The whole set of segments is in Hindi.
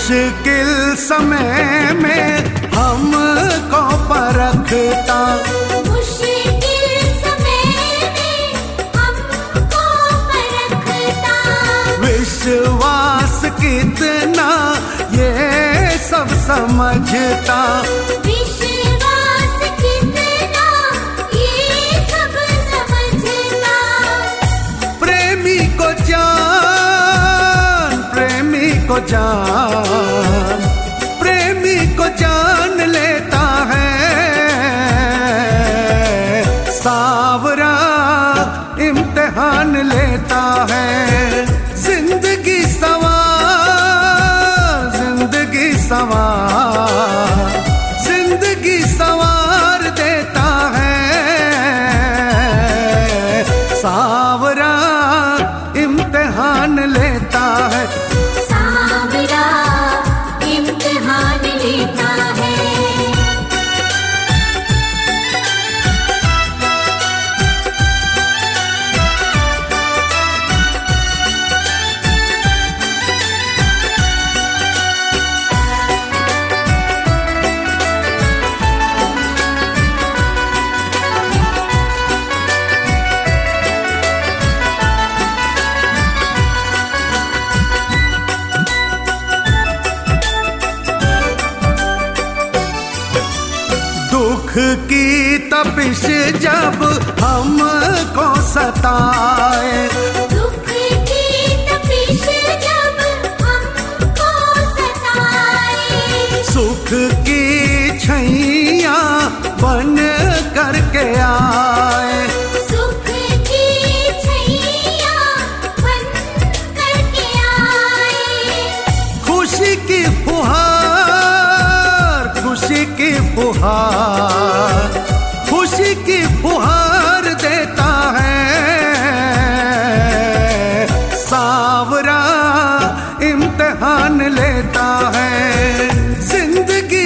मुश्किल समय में हमको परखता, मुश्किल समय में हमको परखता। विश्वास कितना ये सब समझता, विश्वास कितना ये सब समझता। प्रेमी को जान, प्रेमी को जान, प्रेमी को जान लेता है सावरा, इम्तिहान लेता है। जिंदगी सवार, जिंदगी सवार, जिंदगी सवार देता है सावरा, इम्तिहान लेता है। सावरा इम्तिहान लेता है। दुख की तपिश जब हमको सताए, दुख की तपिश जब हमको सताए। सुख की छैया बन करके आए, सुख की छैया बन करके आए। खुशी की फुहार, खुशी की फुहार, खुशी की फुहार देता है सावरा, इम्तिहान लेता है। जिंदगी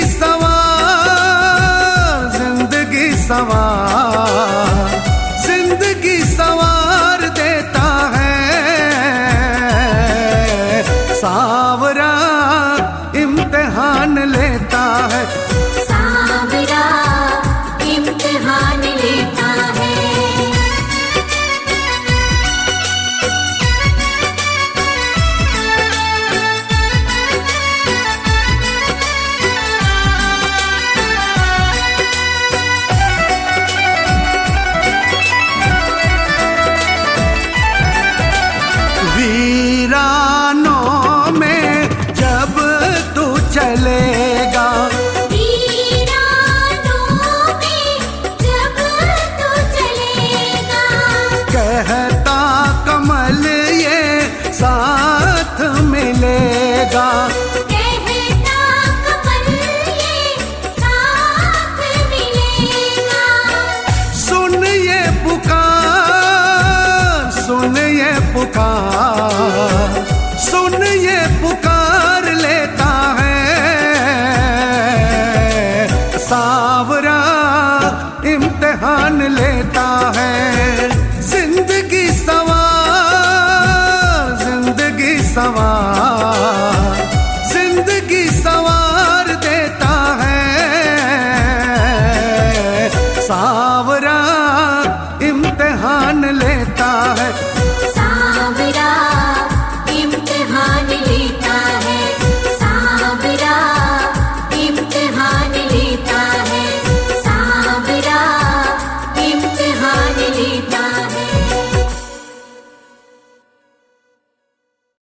सवार, जिंदगी सवार, जिंदगी सवार देता है सावरा, इम्तिहान लेता है। सावरा इम्तिहान लेता है। वीरानों में जब तू चलेगा, वीरानों में जब तू चलेगा। कहता कमल ये साथ मिलेगा, कहता कमल ये साथ मिलेगा। सुन ये पुकार, सुन ये पुकार, सुन ये पुकार लेता है सावरा, इम्तिहान लेता है। जिंदगी सवार,